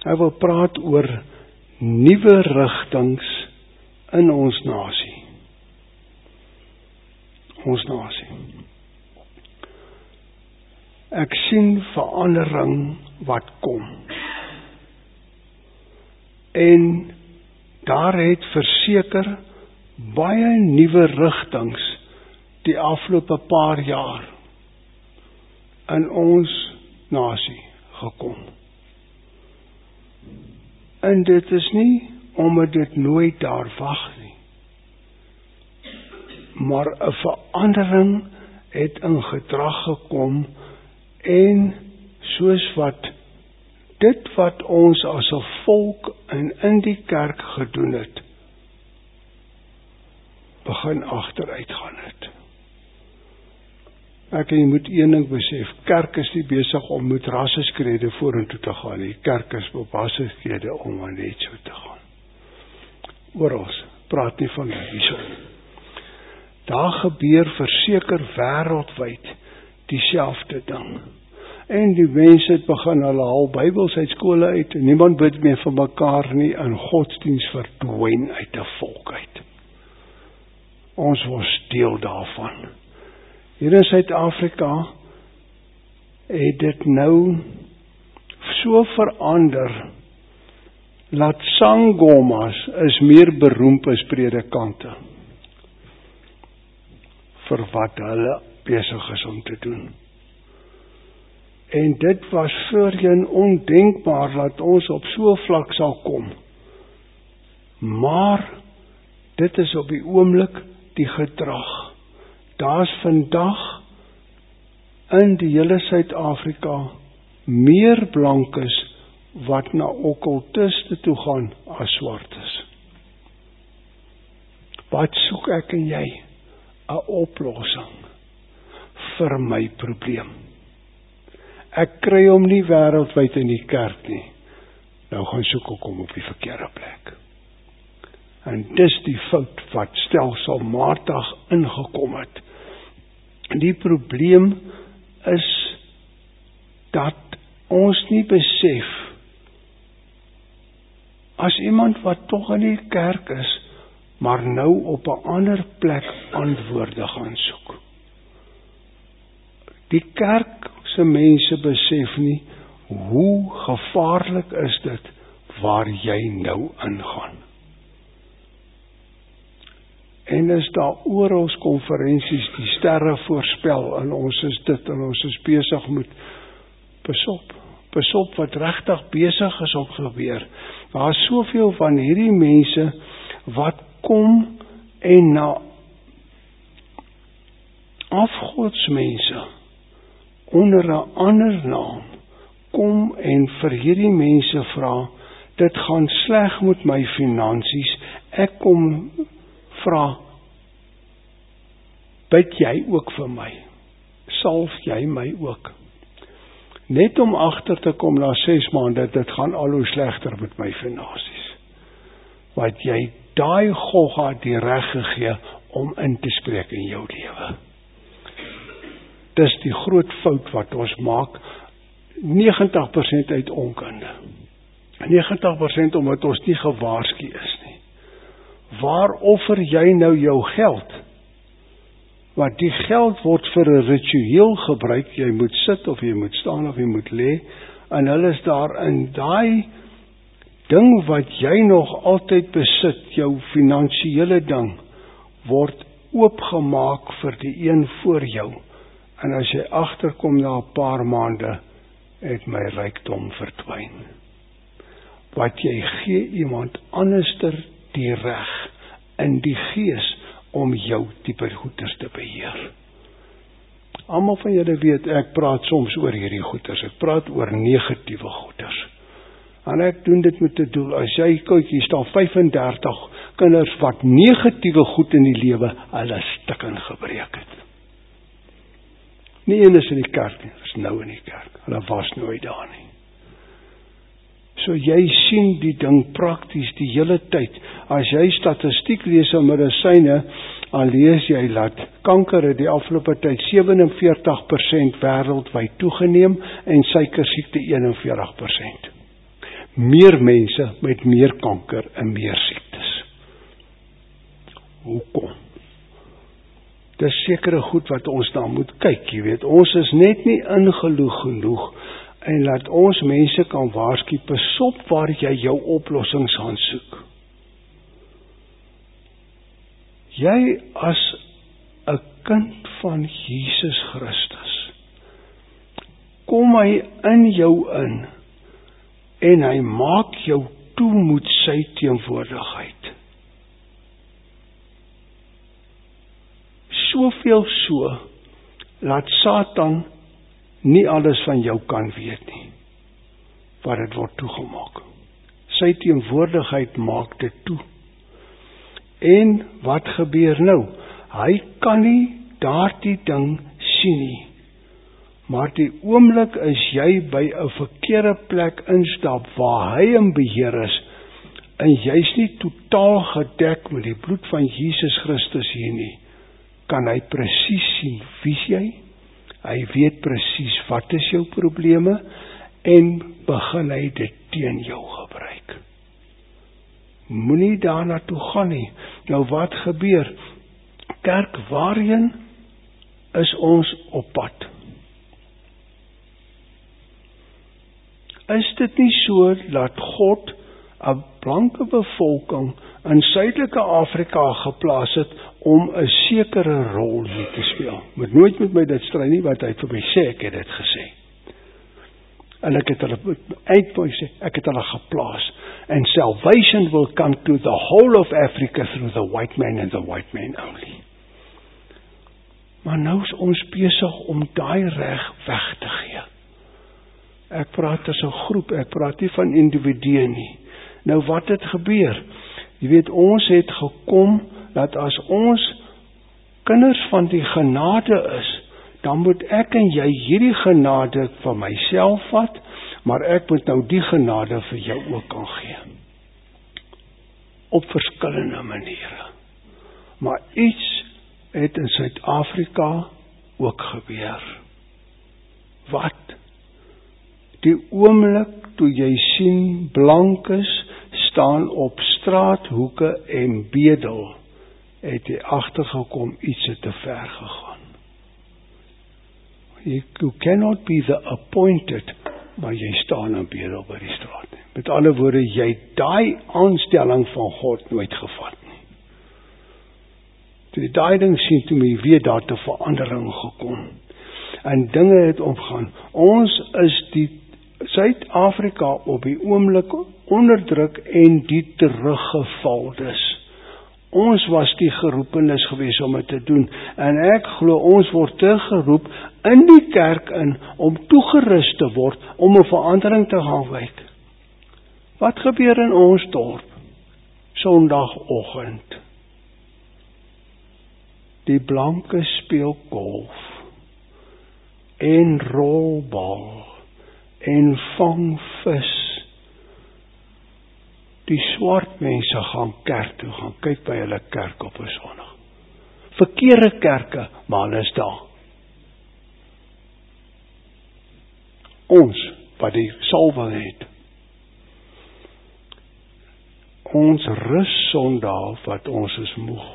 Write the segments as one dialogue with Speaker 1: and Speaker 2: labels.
Speaker 1: Hy wil praat oor nuwe rigtings in ons nasie. Ons nasie. Ek sien verandering wat kom. En daar het verseker baie nuwe rigtings die afgelope paar jaar in ons nasie gekom. En dit is nie omdat dit nooit daar wag nie. Maar 'n verandering het in gedrag gekom en soos wat dit wat ons as 'n volk en in die kerk gedoen het, begin agteruit gaan het. Ek en jy moet een ding besef, kerk is nie besig om met rasseskrede vorentoe te gaan nie. Kerk is op rasseskrede om maar net so te gaan. Oral, praat nie van hierso. Daar gebeur verseker wêreldwyd dieselfde ding. En die mense het begin hulle haal Bybels uit skole uit, en niemand bid meer vir mekaar nie, en godsdiens verdwyn uit 'n volk uit. Ons was deel daarvan. Hier in Suid-Afrika het dit nou so verander, dat sangomas is meer beroemd as predikante, vir wat hulle besig is om te doen. En dit was voorheen ondenkbaar dat ons op so vlak sal kom. Maar dit is op die oomblik die gedrag. Daar's vandag in die hele Suid-Afrika meer blankes wat na okkultiste toe gaan as swartes. Wat soek ek en jy? 'n oplossing vir my probleem. Ek kry hom nie wêreldwyd in die kerk nie. Nou gaan soek ek hom op die verkeerde plek. En dis die fout wat stelselmatig ingekom het. Die probleem is dat ons nie besef, as iemand wat tog in die kerk is, maar nou op 'n ander plek antwoorde gaan soek. Die kerk se mense besef nie, hoe gevaarlik is dit waar jy nou ingaan. En is daar oral konferensies die sterre voorspel, en ons is dit, en ons is besig met pas op wat regtig besig is om gebeur. Daar is soveel van hierdie mense wat kom en na afgodsmense onder 'n ander naam kom en vir hierdie mense vra, dit gaan sleg met my finansies, ek kom vra, bid jy ook vir my? Salf jy my ook? Net om agter te kom na 6 maande, dit gaan al hoe slegter met my finansies. Wat jy daai gogga die reg gegee om in te spreek in jou lewe. Dis die groot fout wat ons maak, 90% uit onkunde. 90% omdat ons nie gewaarsku is nie. Waar offer jy nou jou geld? Want die geld word vir 'n ritueel gebruik, jy moet sit of jy moet staan of jy moet lê, en hulle is daar in daai ding wat jy nog altyd besit, jou finansiële ding, word oopgemaak vir die een voor jou. En as jy agterkom na 'n paar maande, het my rykdom verdwyn. Wat jy gee iemand anderster die reg in die gees om jou tipe goeders te beheer. Almal van julle weet, ek praat soms oor hierdie goeders, ek praat oor negatiewe goeders. En ek doen dit met 'n doel, as jy kyk, hier staan 35 kinders wat negatiewe goed in die lewe, hulle stuk en gebreek het. Nie een is in die kerk nie, is nou in die kerk, hulle was nooit daar nie. So jy sien die ding prakties die hele tyd. As jy statistiek lees oor medisyne, dan lees jy dat kanker het die afgelope tyd 47% wêreldwyd toegeneem en suikersiekte 41%. meer mense met meer kanker en meer siektes. Hoekom? Dis sekere goed wat ons dan moet kyk, jy weet, ons is net nie ingeloeg genoeg, en laat ons mense kan waarsku, pas op waar jy jou oplossings gaan soek. Jy as 'n kind van Jesus Christus, kom hy in jou in, en hy maak jou toe met sy teenwoordigheid. Soveel so, laat Satan nie alles van jou kan weet nie, wat dit word toegemaak. Sy teenwoordigheid maak dit toe. En wat gebeur nou? Hy kan nie daardie ding sien nie. Maar die oomblik is jy by 'n verkeerde plek instap waar hy in beheer is, en jy's nie totaal gedek met die bloed van Jesus Christus hier nie, kan hy presies sien wie's jy? Hy weet presies wat is jou probleme, en begin hy dit teen jou gebruik. Moenie daarna toe gaan nie. Nou wat gebeur? Kerk, waarheen is ons op pad? Is dit nie so dat God 'n blanke bevolking in Suidelike Afrika geplaas het om 'n sekere rol hier te speel? Moet nooit met my dit stry nie, wat hy vir my sê, ek het dit gesê. En ek het hulle sê, ek het hulle geplaas. And salvation will come to the whole of Africa through the white man and the white man only. Maar nou is ons besig om daai reg weg te gee. Ek praat as 'n groep, ek praat nie van individue nie. Nou wat het gebeur? Jy weet, ons het gekom, dat as ons kinders van die genade is, dan moet ek en jy hierdie genade van myself vat, maar ek moet nou die genade vir jou ook kan gee. Op verskillende maniere. Maar iets het in Suid-Afrika ook gebeur. Wat? Die oomblik toe jy sien blankes staan op straathoeke en bedel, het jy agtergekom iets het te ver gegaan. You cannot be the appointed, maar jy staan en bedel by die straat. Met ander woorde, jy daai aanstelling van God nooit gevat nie. Toe die daai ding sien, toe my weet daar te verandering gekom. En dinge het opgaan. Ons is die Suid-Afrika op die oomblik onderdruk en die teruggevaldes. Ons was die geroepenis gewees om dit te doen. En ek glo ons word teruggeroep in die kerk in om toegerus te word om 'n verandering te gaan wyk. Wat gebeur in ons dorp? Sondagoggend. Die blanke speel golf en rolbal en vang vis. Die swart mense gaan kerk toe, gaan kyk by hulle kerk op 'n Sondag. Verkeerde kerke, maar hulle is daar. Ons, wat die salwing het, ons rus Sondag wat ons is moeg.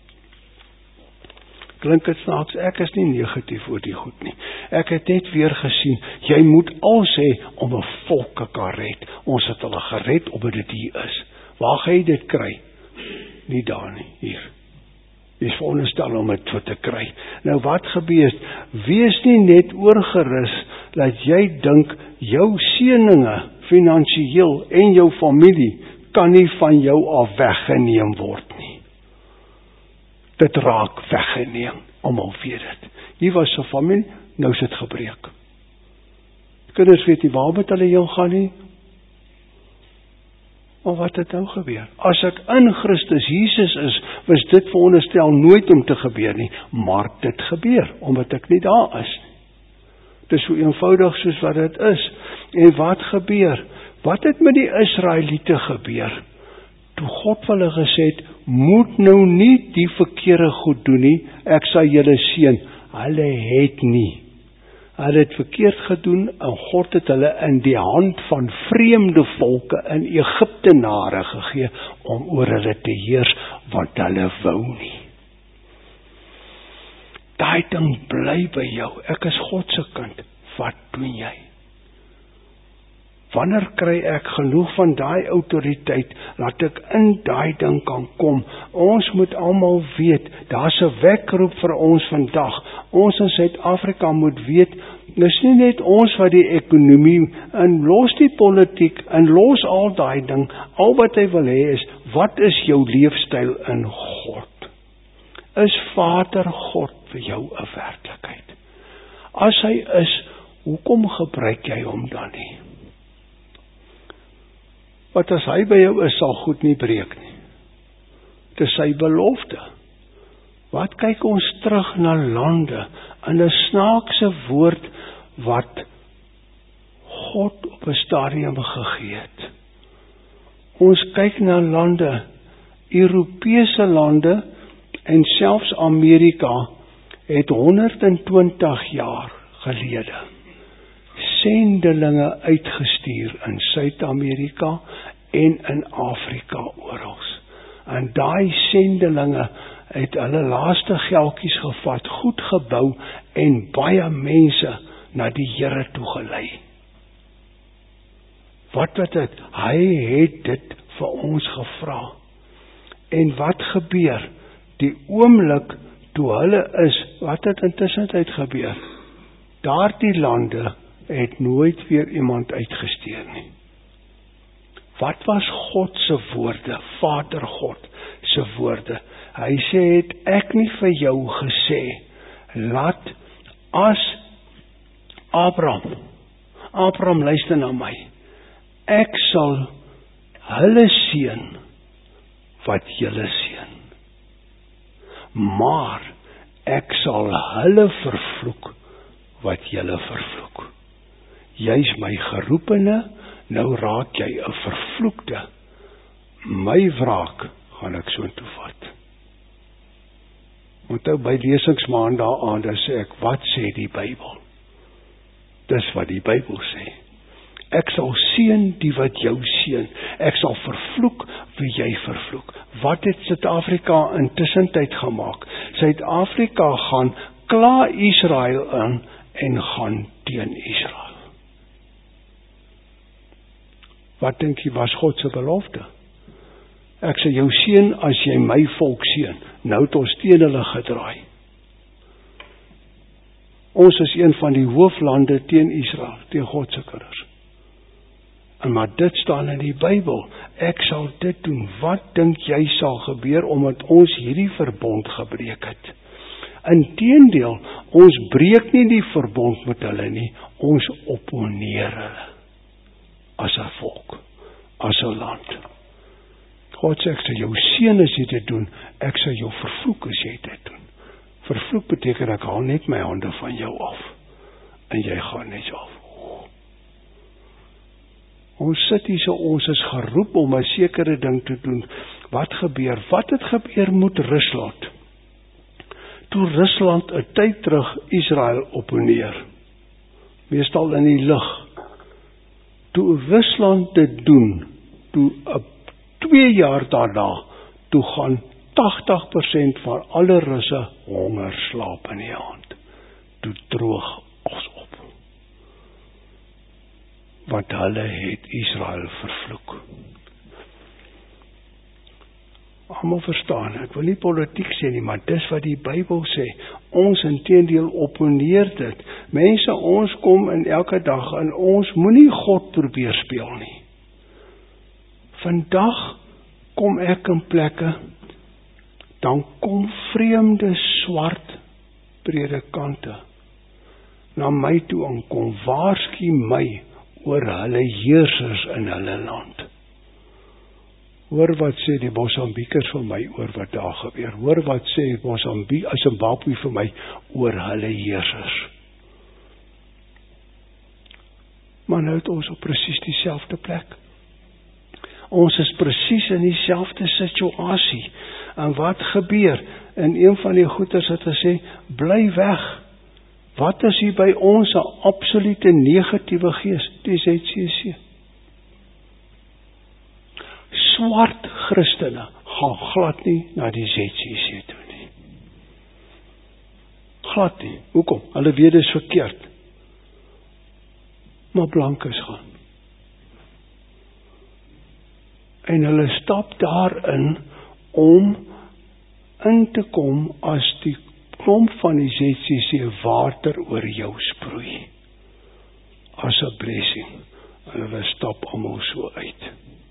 Speaker 1: Klink dit snaaks, ek is nie negatief oor die goed nie. Ek het net weer gesien, jy moet al sê om 'n volke kan red. Ons het hulle gered omdat dit hier is. Waar gaan jy dit kry? Nie daar nie, hier. Jy is veronderstel om dit te kry. Nou wat gebeur? Wees nie net oorgerus dat jy dink jou seëninge finansiëel en jou familie kan nie van jou af weggeneem word nie. Dit raak weggeneem, almal weet dit. Hier was 'n familie, nou is dit gebreek. Kinders weet nie waar met hulle heen gaan nie. Maar wat het nou gebeur? As ek in Christus Jesus is, was dit veronderstel nooit om te gebeur nie, maar dit gebeur, omdat ek nie daar is. Dit is so eenvoudig soos wat dit is. En wat gebeur? Wat het met die Israeliete gebeur? Toe God hulle gesê het, moet nou nie die verkeerde goed doen nie, ek sal julle seën. Hulle het nie. Hulle het verkeerd gedoen en God het hulle in die hand van vreemde volke in Egiptenare gegee om oor hulle te heers wat hulle wou nie. Daai ding bly by jou. Ek is God se kind. Wat doen jy? Wanneer kry ek genoeg van daai autoriteit, dat ek in daai ding kan kom? Ons moet almal weet, daar's 'n wekroep vir ons vandag. Ons in Suid-Afrika moet weet, dis nie net ons wat die ekonomie, en los die politiek, en los al daai ding, al wat hy wil hê is, wat is jou leefstyl in God? Is Vader God vir jou 'n werklikheid? As hy is, hoekom gebruik jy hom dan nie? Wat as hy by jou is, sal goed nie breek nie. Dit is sy belofte. Wat kyk ons terug na lande, in 'n snaakse woord, wat God op 'n stadium gegee het. Ons kyk na lande, Europese lande, en selfs Amerika, het 120 jaar gelede sendelinge uitgestuur in Suid-Amerika en in Afrika oral. En daai sendelinge het hulle laaste geldjies gevat, goed gebou en baie mense na die Here toe gelei. Wat het? Hy het dit vir ons gevra. En wat gebeur? Die oomblik toe hulle is, wat het intussen gebeur? Daardie lande het nooit weer iemand uitgestuur nie. Wat was God se woorde, Vader God se woorde? Hy sê, het ek nie vir jou gesê, laat as Abraham luister na my, ek sal hulle seën wat julle seën, maar ek sal hulle vervloek wat julle vervloek. Jy's my geroepene, nou raak jy 'n vervloekte. My wraak gaan ek so toe vat. Onthou by lesingsmaandag aan, dan sê ek, wat sê die Bybel? Dis wat die Bybel sê. Ek sal seën die wat jou seën. Ek sal vervloek wie jy vervloek. Wat het Suid-Afrika intussen tyd gemaak? Suid-Afrika gaan kla Israel in en gaan teen Israel. Wat dink jy was God se belofte? Ek sê jou seën as jy my volk seën. Nou het ons teen hulle gedraai. Ons is een van die hooflande teen Israel, teen God se kinders. En maar dit staan in die Bybel. Ek sal dit doen. Wat dink jy sal gebeur omdat ons hierdie verbond gebreek het? Inteendeel, ons breek nie die verbond met hulle nie, ons opponeer hulle. As 'n volk, as 'n land. God sê, ek sal jou seën as jy dit doen, ek sal jou vervloek as jy dit doen. Vervloek beteken ek haal net my hande van jou af, en jy gaan net so af. Ons sit hier so, ons is geroep om 'n sekere ding te doen. Wat gebeur? Wat het gebeur met Rusland? Toe Rusland 'n tyd terug Israel opponeer, meestal in die lug. Toe Rusland dit doen, toe 2 jaar daarna, toe gaan 80% van alle Russe honger slaap in die hand. Toe droog ons op. Want hulle het Israel vervloek. Almal verstaan, ek wil nie politiek sê nie, maar dis wat die Bybel sê. Ons inteendeel opponeer dit. Mense, ons kom in elke dag en ons moenie God probeer speel nie. Vandag kom ek in plekke, dan kom vreemde swart predikante na my toe en kom waarsku my oor hulle heersers in hulle land. Hoor wat sê die Mosambiekers vir my oor wat daar gebeur. Hoor wat sê Zimbabwe vir my oor hulle heersers. Maar nou het ons op presies dieselfde plek. Ons is presies in dieselfde situasie. En wat gebeur? In een van die goeters het gesê, bly weg. Wat is hier by ons 'n absolute negatiewe gees? Die ZCC. Swart Christene gaan glad nie na die ZCC toe nie. Glad nie. Hoekom? Hulle weet dit is verkeerd. Maar blankes gaan. En hulle stap daarin om in te kom as die klomp van die ZCC water oor jou sproei. As 'n blessing. En hulle stap almal so uit.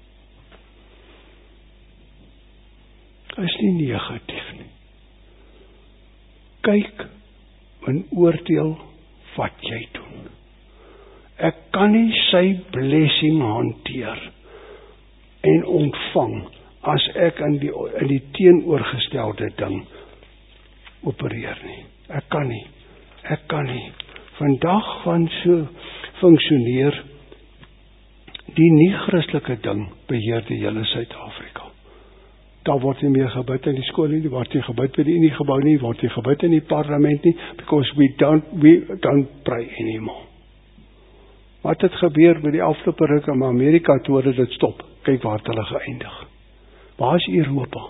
Speaker 1: Is nie negatief nie. Kyk en oordeel wat jy doen. Ek kan nie sy blessing hanteer en ontvang as ek in die teenoorgestelde ding opereer nie. Ek kan nie. Vandag van so funksioneer die nie-Christelike ding beheer die hele Suid-Afrika. Daar word nie meer gebid in die skool nie, word nie gebid by die Uniegebou nie, word nie gebid in die parlement nie, because we don't pray anymore. Wat het gebeur met die afgelope ruk in Amerika toe hulle dit stop? Kyk waar het hulle geëindig. Waar is Europa?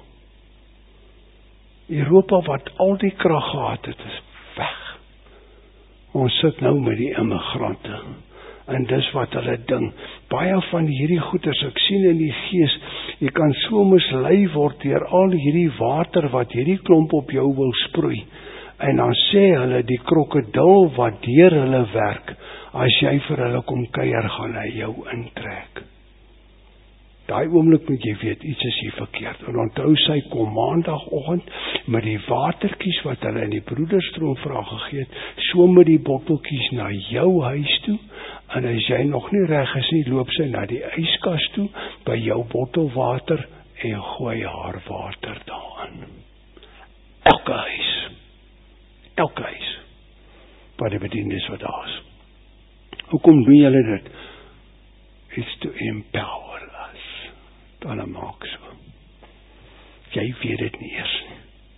Speaker 1: Europa wat al die krag gehad het, is weg. Ons sit nou met die immigrante. En dis wat hulle ding. Baie van hierdie goeders, ek sien in die gees, jy kan so mislei word deur al hierdie water wat hierdie klomp op jou wil sproei. En dan sê hulle die krokodil wat deur hulle werk, as jy vir hulle kom kuier, gaan hy jou intrek. Daai oomblik moet jy weet, iets is hier verkeerd. En onthou sy kom maandagoggend met die watertjies wat hulle in die broederstroomvraag gegee het, so met die botteltjies na jou huis toe, en as jy nog nie reg is nie, loop sy na die yskas toe, by jou bottel water, en gooi haar water daarin. Elke huis, by die bedienis wat daar is. Hoekom doen julle dit? It's to empower us. Dan maak so. Jy weet dit nie eers nie.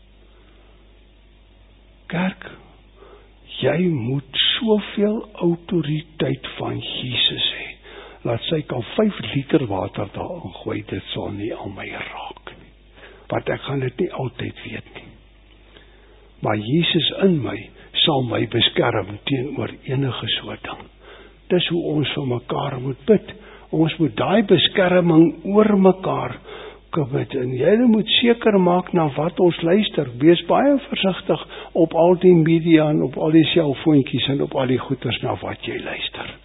Speaker 1: Kerk, jy moet soveel autoriteit van Jesus hê, laat sy kan 5 liter water daarin gooi, dit sal nie aan my raak nie. Want ek gaan dit nie altyd weet nie. Maar Jesus in my sal my beskerm teenoor enige so ding. Dis hoe ons vir mekaar moet bid. Ons moet daai beskerming oor mekaar bid. En jy moet seker maak na wat ons luister. Wees baie versigtig op al die media en op al die selfoontjies en op al die goeders na wat jy luister.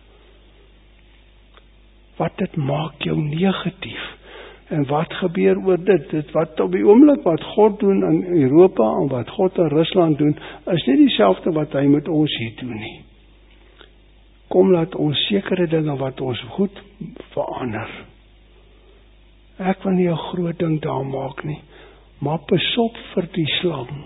Speaker 1: Wat dit maak jou negatief. En wat gebeur oor dit? Dit wat op die oomblik wat God doen in Europa en wat God in Rusland doen, is nie dieselfde wat hy met ons hier doen nie. Kom laat ons sekere dinge wat ons goed verander. Ek wil nie 'n groot ding daar maak nie, maar pasop vir die slang.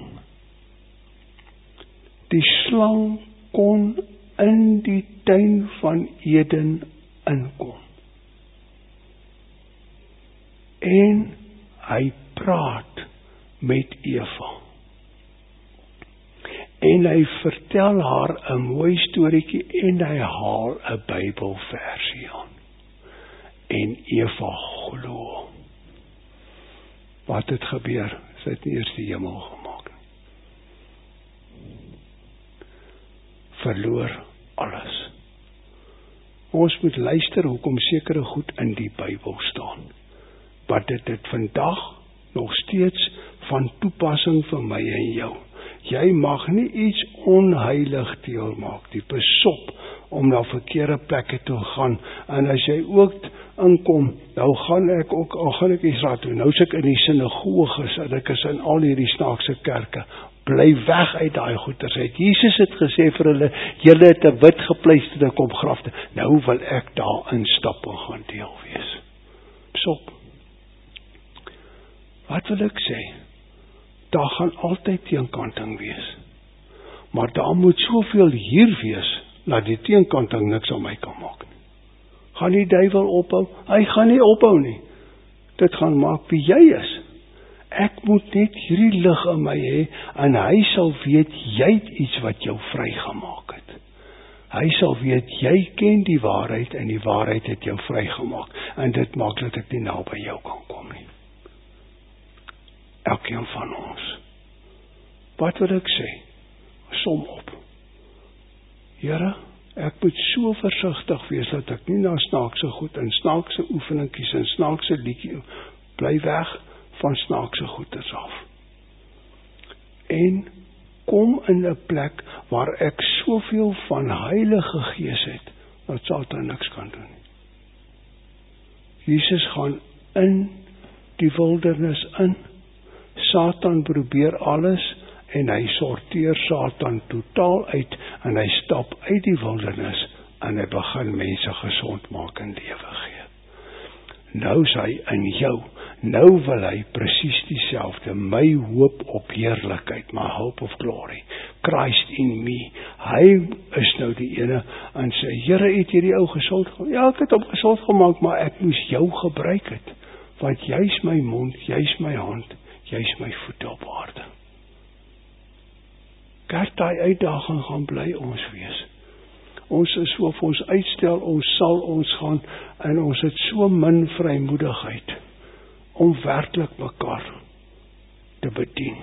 Speaker 1: Die slang kon in die tuin van Eden inkom. En hy praat met Eva. En hy vertel haar 'n mooi storieetjie en hy haal 'n Bybelversie aan. En Eva glo. Wat het gebeur? Sy het nie eers die hemel gemaak nie. Verloor alles. Ons moet luister hoekom sekere goed in die Bybel staan. Wat dit vandag nog steeds van toepassing vir my en jou. Jy mag nie iets onheilig deel maak, die besop om na verkeerde plekke toe gaan. En as jy ook inkom, nou gaan ek Israel toe. Nou is ek in die sinagoges en ek is in al hierdie snaakse kerke. Bly weg uit daai goeters uit. Jesus het gesê vir hulle, julle het 'n wit gepleisterde kopgrafte. Nou wil ek daar instap en gaan deel wees. Besop. Wat wil ek sê? Daar gaan altyd teenkanting wees. Maar daar moet soveel hier wees, dat die teenkanting niks aan my kan maak nie. Gaan die duiwel ophou? Hy gaan nie ophou nie. Dit gaan maak wie jy is. Ek moet net hierdie lig in my hê, en hy sal weet, jy het iets wat jou vrygemaak het. Hy sal weet, jy ken die waarheid, en die waarheid het jou vrygemaak, en dit maak dat ek nie naby jou kan kom nie. Elkeen van ons. Wat wil ek sê? Som op. Here, ek moet so versigtig wees, dat ek nie na snaakse goed, en snaakse oefeningkies, en snaakse liedjie, bly weg van snaakse goeders af. En kom in 'n plek waar ek soveel van Heilige Gees het, dat Satan niks kan doen. Jesus gaan in die wildernis in. Satan probeer alles, en hy sorteer Satan totaal uit, en hy stap uit die wildernis, en hy begin mense gesond maak en lewe gee. Nou is hy in jou. Nou wil hy presies dieselfde, my hoop op heerlikheid, my hope of glory, Christ in me. Hy is nou die ene, en sê, Here, het hierdie ou gesond gemaak? Ja, ek het hom gesond gemaak, maar ek moes jou gebruik het, want jy's my mond, jy's my hand, jy's my voete op aarde. Kerk, daai uitdaging gaan bly ons wees. Ons is so, of ons uitstel, ons sal ons gaan, en ons het so min vrymoedigheid, om werklik mekaar te bedien.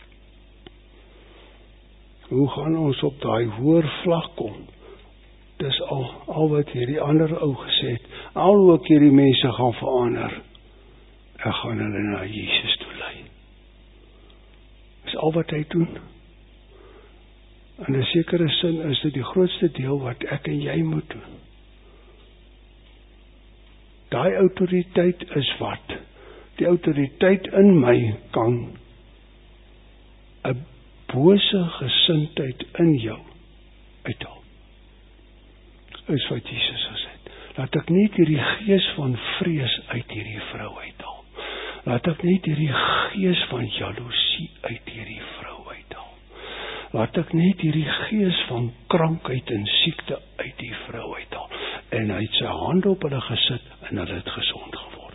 Speaker 1: Hoe gaan ons op daai hoër vlak kom? Dis al wat hierdie ander ou gesê het, al hoe ek hierdie mense gaan verander, ek gaan hulle na Jesus toe lei. Dis al wat hy doen. In 'n sekere sin is dit die grootste deel wat ek en jy moet doen. Daai autoriteit is wat? Die autoriteit in my kan 'n bose gesindheid in jou uithaal. Is wat Jesus gesê het. Laat ek net hierdie gees van vrees uit hierdie vrou uithaal. Laat ek net hierdie gees van jaloesie uit hierdie vrou uithaal. Laat ek net hierdie gees van krankheid en siekte uit die vrou uithaal. En hy het sy hande op hulle gesit en hulle het gesond geword.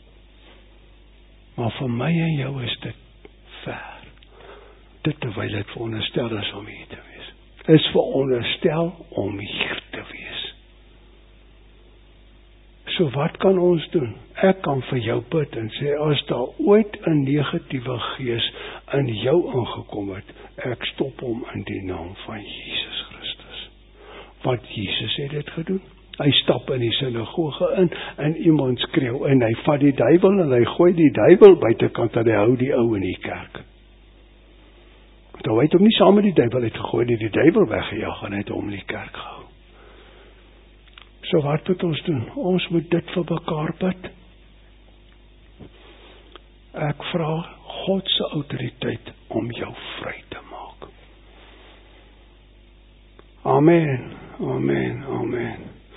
Speaker 1: Maar vir my en jou is dit ver. Dit terwyl dit veronderstel is om hier te wees. Is veronderstel om hier te wees. So wat kan ons doen? Ek kan vir jou bid en sê, as daar ooit 'n negatiewe gees in jou ingekom het, ek stop hom in die naam van Jesus Christus. Want Jesus het dit gedoen. Hy stap in die sinagoge in, en iemand skreeu, en hy vat die duiwel, en hy gooi die duiwel buitekant, en hy hou die ou in die kerk. Want hy het hom nie saam met die duiwel uitgegooi, die duiwel weggejaag, en hy het hom in die kerk gehou. So wat moet ons doen? Ons moet dit vir mekaar bid. Ek vra God se autoriteit om jou vry te maak. Amen, amen, amen.